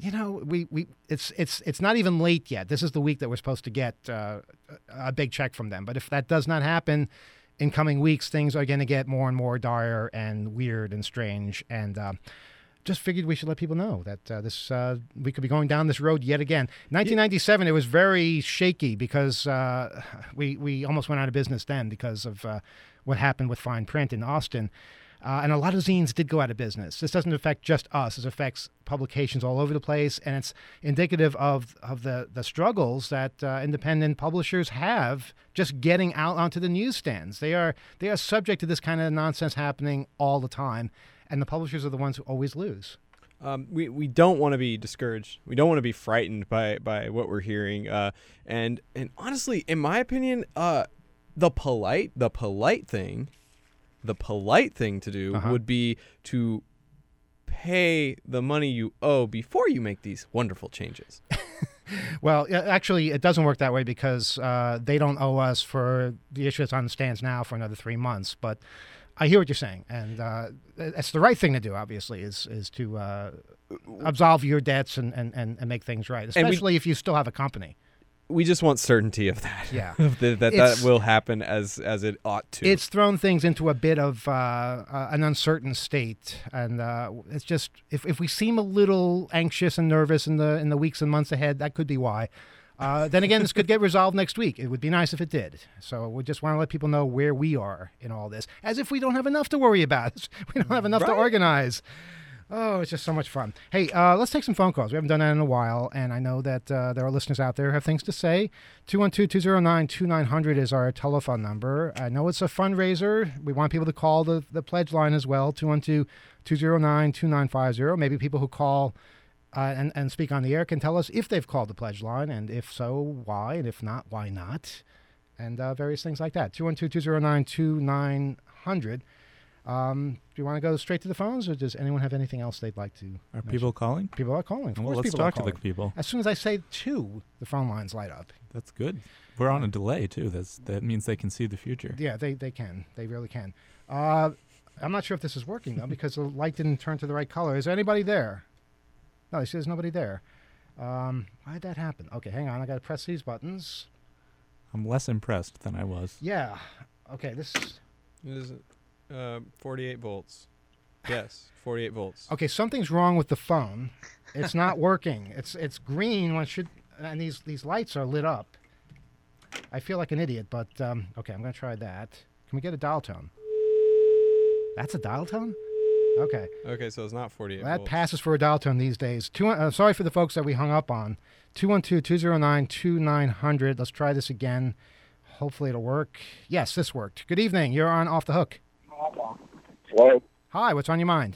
it's not even late yet. This is the week that we're supposed to get a big check from them. But if that does not happen, in coming weeks, things are going to get more and more dire and weird and strange. And just figured we should let people know that we could be going down this road yet again. 1997, it was very shaky because we almost went out of business then because of what happened with Fine Print in Austin. And a lot of zines did go out of business. This doesn't affect just us. This affects publications all over the place, and it's indicative of the struggles that independent publishers have just getting out onto the newsstands. They are subject to this kind of nonsense happening all the time, and the publishers are the ones who always lose. We don't want to be discouraged. We don't want to be frightened by what we're hearing. And honestly, in my opinion, the polite thing to do would be to pay the money you owe before you make these wonderful changes. Well, actually, it doesn't work that way because they don't owe us for the issue that's on the stands now for another 3 months. But I hear what you're saying, and it's the right thing to do, obviously, is to absolve your debts and make things right, especially if you still have a company. We just want certainty of that. Yeah. that will happen as it ought to. It's thrown things into a bit of an uncertain state. And it's just, if we seem a little anxious and nervous in the weeks and months ahead, that could be why. Then again, this could get resolved next week. It would be nice if it did. So we just want to let people know where we are in all this, as if we don't have enough to worry about. We don't have enough to organize. Oh, it's just so much fun. Hey, let's take some phone calls. We haven't done that in a while, and I know that there are listeners out there who have things to say. 212-209-2900 is our telephone number. I know it's a fundraiser. We want people to call the pledge line as well, 212-209-2950. Maybe people who call and speak on the air can tell us if they've called the pledge line, and if so, why, and if not, why not, and various things like that. 212-209-2900. Do you want to go straight to the phones, or does anyone have anything else they'd like to Are mention? people calling? People are calling. Of Well, course let's people are talk to the calling. people. As soon as I say two, the phone lines light up. That's good. We're on a delay, too. That means they can see the future. Yeah, they can. They really can. I'm not sure if this is working, though, because the light didn't turn to the right color. Is there anybody there? No, there's nobody there. Why did that happen? Okay, hang on. I got to press these buttons. I'm less impressed than I was. Yeah. Okay, this... It is 48 volts. Yes, 48 volts. Okay, something's wrong with the phone. It's not working. It's green when it should, and these lights are lit up. I feel like an idiot, but okay, I'm going to try that. Can we get a dial tone? That's a dial tone? Okay. Okay, so it's not 48 That volts. passes for a dial tone these days. Sorry for the folks that we hung up on. 212-209-2900. Let's try this again. Hopefully it'll work. Yes, this worked. Good evening. You're on Off the Hook. Hello. Hi, what's on your mind?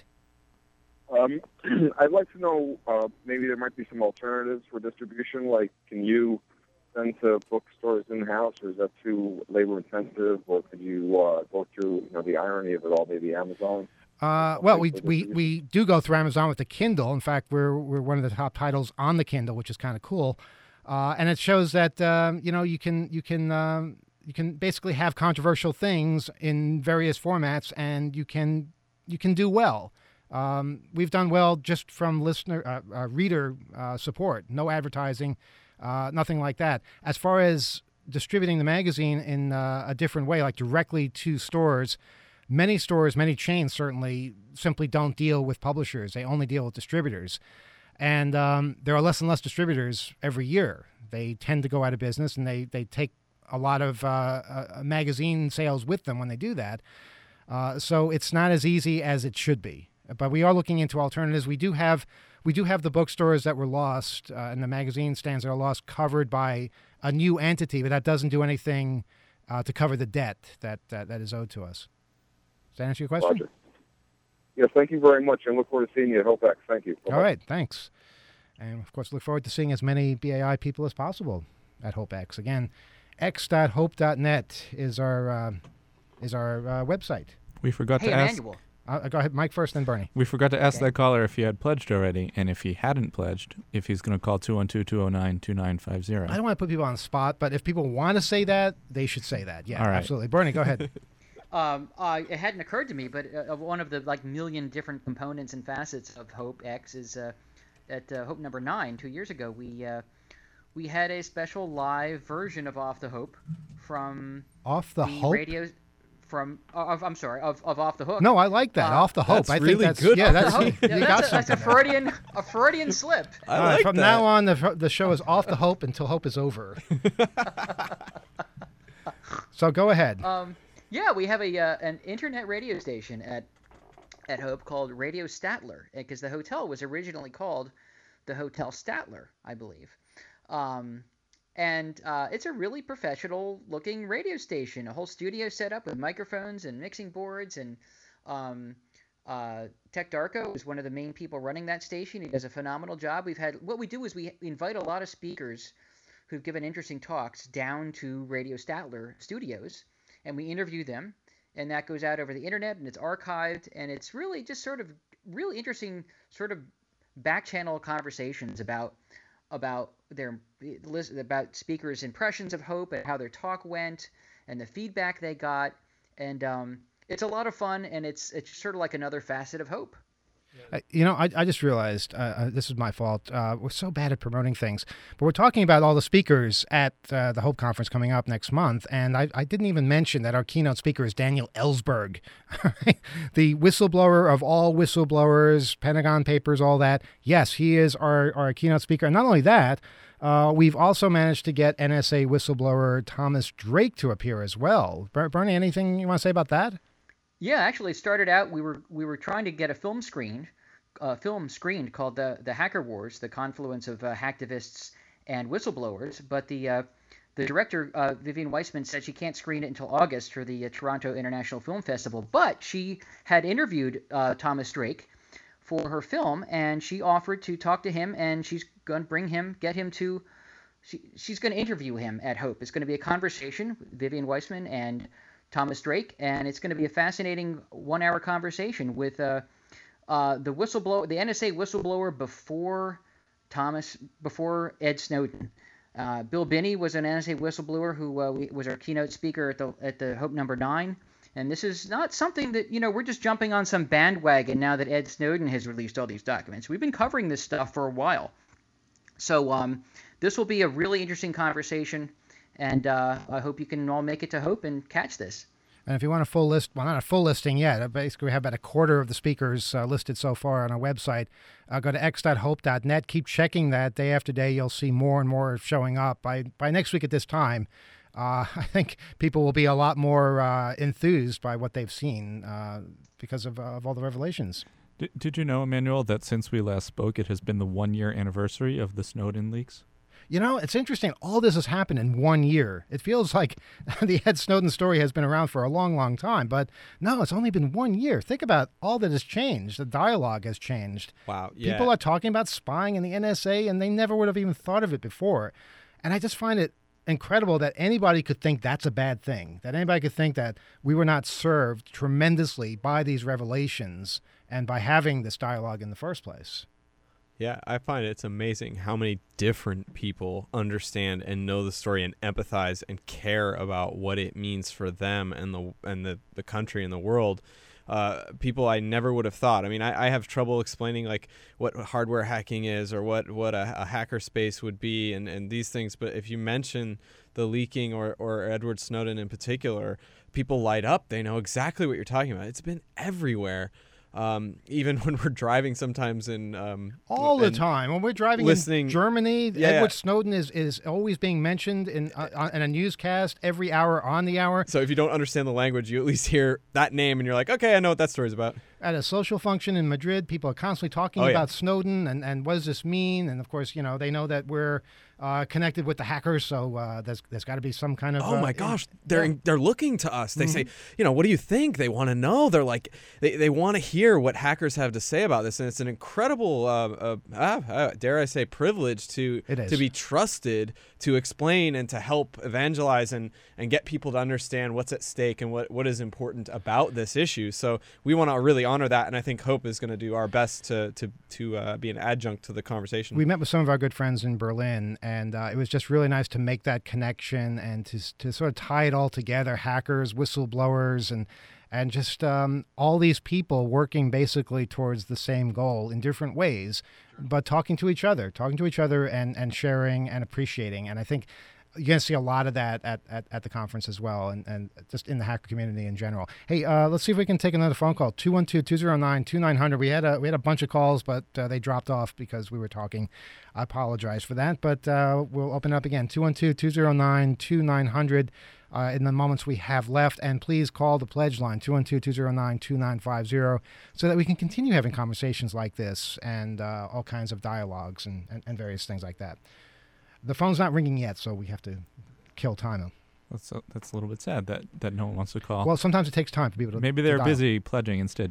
I'd like to know, maybe there might be some alternatives for distribution, like can you send to bookstores in-house, or is that too labor-intensive, or could you go through the irony of it all, maybe Amazon? Well, we do go through Amazon with the Kindle. In fact, we're one of the top titles on the Kindle, which is kind of cool. And it shows that you can basically have controversial things in various formats, and you can do well. We've done well just from reader support, no advertising, nothing like that. As far as distributing the magazine in a different way, like directly to stores, many chains certainly simply don't deal with publishers. They only deal with distributors. And there are less and less distributors every year. They tend to go out of business, and they take a lot of magazine sales with them when they do that. So it's not as easy as it should be. But we are looking into alternatives. We do have the bookstores that were lost and the magazine stands that are lost covered by a new entity, but that doesn't do anything to cover the debt that is owed to us. Does that answer your question? Roger. Yes, thank you very much, and look forward to seeing you at HopeX. Thank you. Bye-bye. All right, thanks. And, of course, look forward to seeing as many BAI people as possible at HopeX. Again, x.hope.net is our website. We forgot Hey, to ask. Emmanuel. Go ahead, Mike first, then Bernie. We forgot to ask Okay. that caller if he had pledged already, and if he hadn't pledged, if he's going to call 212-209-2950. I don't want to put people on the spot, but if people want to say that, they should say that. Yeah, All right. absolutely. Bernie, go ahead. It hadn't occurred to me, but one of the million different components and facets of Hope X is at Hope number 9 2 years ago. We had a special live version of Off the Hope from Off the the Hope? radio from of Off the Hook. No, I like that. Off the Hope. that's I think really that's good. Yeah, Off the that's Hope. you Yeah, got that's a something. a Freudian slip. I All right, like from that. now on, the show is Off the Hope until hope is over. So go ahead. Yeah, we have an internet radio station at Hope called Radio Statler, because the hotel was originally called the Hotel Statler, I believe. And it's a really professional-looking radio station, a whole studio set up with microphones and mixing boards, and Tech Darko is one of the main people running that station. He does a phenomenal job. What we do is we invite a lot of speakers who've given interesting talks down to Radio Statler studios, and we interview them, and that goes out over the internet, and it's archived, and it's really just sort of really interesting sort of back-channel conversations about speakers' impressions of Hope and how their talk went and the feedback they got, and it's a lot of fun, and it's sort of like another facet of Hope. I just realized this is my fault. We're so bad at promoting things, but we're talking about all the speakers at the Hope Conference coming up next month, and I didn't even mention that our keynote speaker is Daniel Ellsberg, the whistleblower of all whistleblowers, Pentagon Papers, all that. Yes, he is our keynote speaker, and not only that, we've also managed to get NSA whistleblower Thomas Drake to appear as well. Bernie, anything you want to say about that? Yeah, actually, it started out we were trying to get a film screened film screened called the Hacker Wars, the confluence of hacktivists and whistleblowers. But the director, Vivian Weissman, said she can't screen it until August for the Toronto International Film Festival. But she had interviewed Thomas Drake for her film, and she offered to talk to him, and she's going to she's going to interview him at Hope. It's going to be a conversation with Vivian Weissman and Thomas Drake, and it's going to be a fascinating 1-hour conversation with the whistleblower, the NSA whistleblower before Ed Snowden. Bill Binney was an NSA whistleblower who was our keynote speaker at the Hope number 9. And this is not something that, we're just jumping on some bandwagon now that Ed Snowden has released all these documents. We've been covering this stuff for a while. So this will be a really interesting conversation, and I hope you can all make it to Hope and catch this. And if you want a full list, well, not a full listing yet, basically we have about a quarter of the speakers listed so far on our website. Go to x.hope.net. Keep checking that day after day. You'll see more and more showing up. By next week at this time, I think people will be a lot more enthused by what they've seen because of all the revelations. Did you know, Emmanuel, that since we last spoke, it has been the 1-year anniversary of the Snowden leaks? It's interesting. All this has happened in 1 year. It feels like the Ed Snowden story has been around for a long, long time. But no, it's only been 1 year. Think about all that has changed. The dialogue has changed. Wow. Yeah. People are talking about spying in the NSA, and they never would have even thought of it before. And I just find it incredible that anybody could think that's a bad thing, that anybody could think that we were not served tremendously by these revelations and by having this dialogue in the first place. Yeah, I find it's amazing how many different people understand and know the story and empathize and care about what it means for them and the country and the world. People I never would have thought. I mean, I have trouble explaining like what hardware hacking is or what a hacker space would be and these things. But if you mention the leaking or Edward Snowden in particular, people light up. They know exactly what you're talking about. It's been everywhere. Even when we're driving sometimes in all the time when we're driving in Germany, Edward Snowden is always being mentioned in a newscast every hour on the hour. So if you don't understand the language, you at least hear that name and you're like, okay, I know what that story's about. At a social function in Madrid, people are constantly talking about Snowden and what does this mean? And of course, they know that we're connected with the hackers, so there's got to be some kind of. Oh my gosh, they're looking to us. They say, what do you think? They want to know. They're like, they want to hear what hackers have to say about this, and it's an incredible, dare I say, privilege to be trusted to explain and to help evangelize and get people to understand what's at stake and what is important about this issue. So we want to really honor that, and I think Hope is going to do our best to be an adjunct to the conversation. We met with some of our good friends in Berlin, and it was just really nice to make that connection and to sort of tie it all together, hackers, whistleblowers, and just all these people working basically towards the same goal in different ways, but talking to each other and sharing and appreciating. And I think you're going to see a lot of that at the conference as well, and just in the hacker community in general. Hey, let's see if we can take another phone call, 212-209-2900. We had a bunch of calls, but they dropped off because we were talking. I apologize for that, but we'll open up again, 212-209-2900 in the moments we have left. And please call the pledge line, 212-209-2950, so that we can continue having conversations like this and all kinds of dialogues and various things like that. The phone's not ringing yet, so we have to kill time. That's a little bit sad that no one wants to call. Well, sometimes it takes time for people to. Maybe they're busy pledging instead.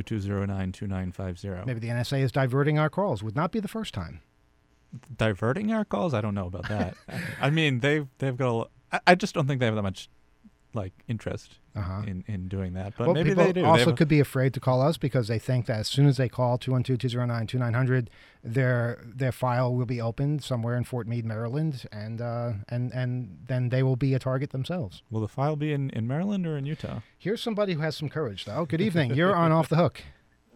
212-209-2950. Maybe the NSA is diverting our calls. Would not be the first time. Diverting our calls? I don't know about that. I mean, they've got. I just don't think they have that much interest in doing that. But maybe they do. Also could be afraid to call us because they think that as soon as they call 212-209-2900, their file will be opened somewhere in Fort Meade, Maryland, and then they will be a target themselves. Will the file be in Maryland or in Utah? Here's somebody who has some courage, though. Good evening. You're on Off the Hook.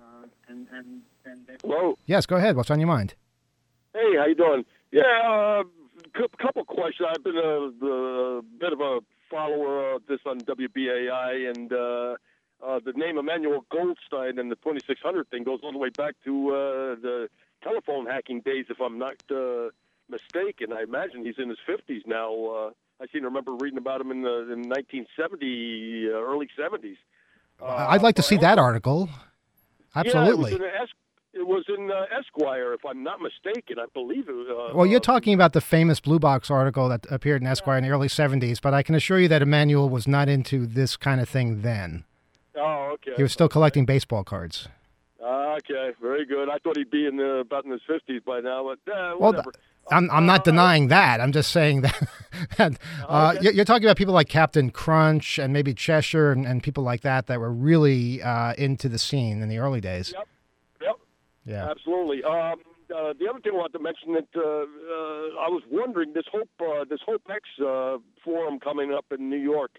Hello. Yes, go ahead. What's on your mind? Hey, how you doing? Yeah, couple questions. I've been a bit of a follower of this on WBAI, and the name Emmanuel Goldstein and the 2600 thing goes all the way back to the telephone hacking days, if I'm not mistaken. I imagine he's in his 50s now. I seem to remember reading about him in 1970, early 70s. I'd like to see that article. Absolutely. Yeah, It was in Esquire, if I'm not mistaken. I believe it. Well, you're talking about the famous Blue Box article that appeared in Esquire in the early 70s, but I can assure you that Emmanuel was not into this kind of thing then. Oh, okay. He was still collecting baseball cards. Okay, very good. I thought he'd be about in his 50s by now, but Well, whatever. I'm not denying that. I'm just saying that you're talking about people like Captain Crunch and maybe Cheshire and people like that were really into the scene in the early days. Yep. Yeah. Absolutely. The other thing I wanted to mention that I was wondering this Hope X forum coming up in New York.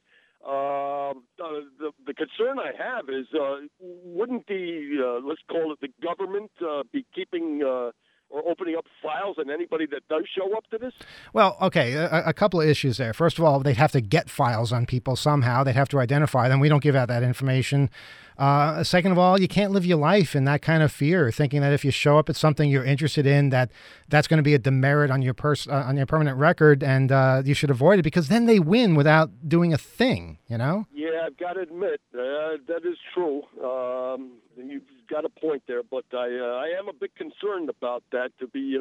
The concern I have is wouldn't the let's call it the government be keeping or opening up files on anybody that does show up to this? Well, okay, a couple of issues there. First of all, they'd have to get files on people somehow. They'd have to identify them. We don't give out that information. Second of all, you can't live your life in that kind of fear, thinking that if you show up at something you're interested in, that's going to be a demerit on your on your permanent record, and you should avoid it because then they win without doing a thing. You know? Yeah, I've got to admit that is true. You've got a point there, but I am a bit concerned about that to be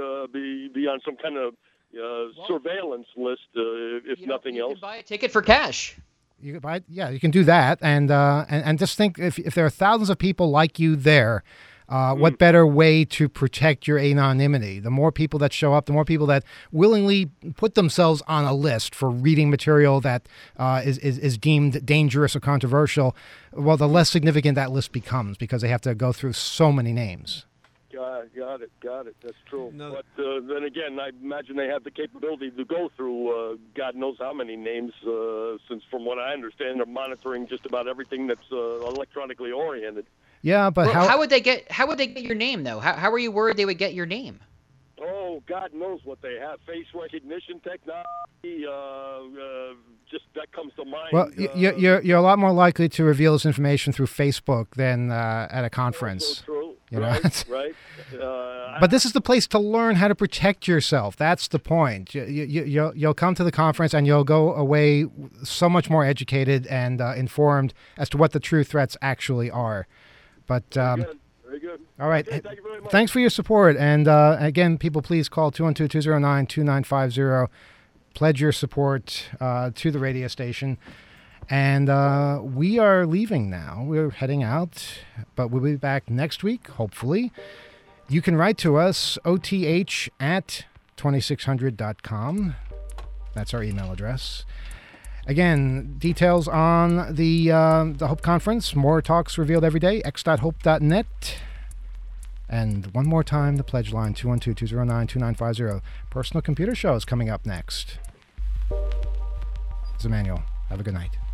on some kind of surveillance list, if nothing else. You can buy a ticket for cash. You can buy, yeah, you can do that, and just think if there are thousands of people like you there, what better way to protect your anonymity? The more people that show up, the more people that willingly put themselves on a list for reading material that is deemed dangerous or controversial, well, the less significant that list becomes because they have to go through so many names. Got it. That's true. No. But then again, I imagine they have the capability to go through God knows how many names, since from what I understand, they're monitoring just about everything that's electronically oriented. Yeah, but how would they get your name though? How are you worried they would get your name? Oh, God knows what they have. Face recognition technology, just that comes to mind. Well, you're a lot more likely to reveal this information through Facebook than at a conference. So true. You right. But this is the place to learn how to protect yourself. That's the point. You'll come to the conference and you'll go away so much more educated and informed as to what the true threats actually are. But very good. All right. Okay, thank you very much. Thanks for your support. And again, people, please call 212-209-2950. Pledge your support to the radio station. And we are leaving now. We're heading out, but we'll be back next week, hopefully. You can write to us, oth@2600.com. That's our email address. Again, details on the Hope Conference. More talks revealed every day, x.hope.net. And one more time, the pledge line, 212-209-2950. Personal Computer Show is coming up next. This is Emmanuel. Have a good night.